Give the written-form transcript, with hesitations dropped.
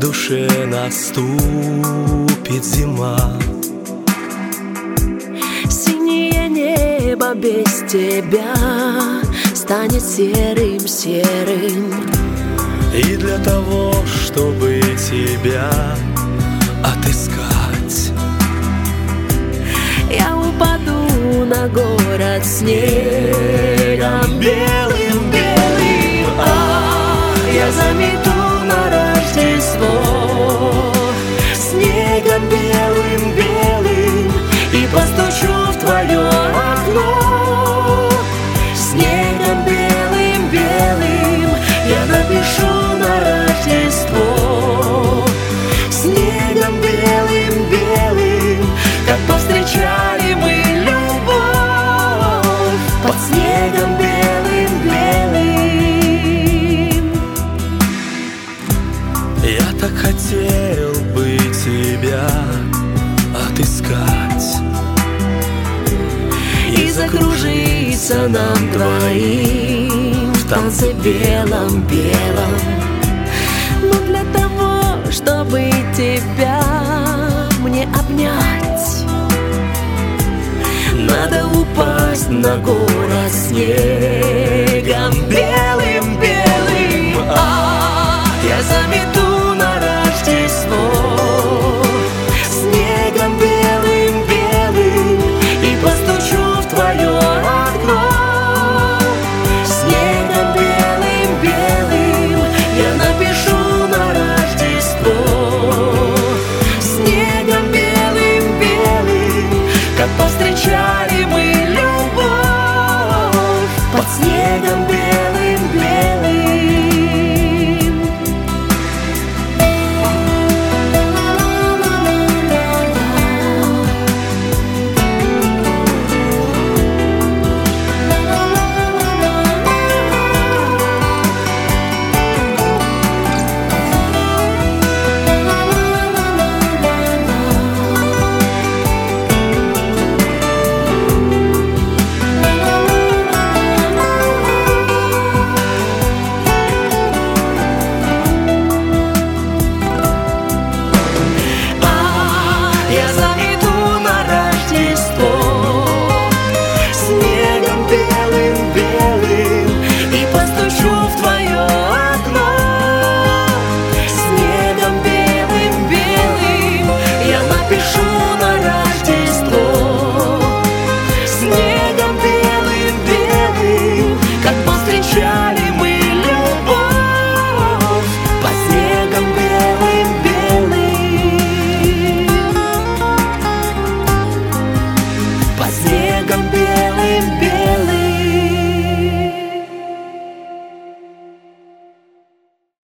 душе наступит зима. Синее небо без тебя станет серым-серым. И для того, чтобы тебя отыскать, я упаду на город снегом белым-белым. Я замету на Рождество снегом белым-белым и постучу в твое окно. Снегом белым-белым я напишу на Рождество. Снегом белым-белым, как повстречали мы любовь под снегом белым-белым. я так хотел бы тебя отыскать И закружиться нам двоим в танце белом-белом. Но для того, чтобы тебя мне обнять, надо упасть на город снегом белым-белым. Я замету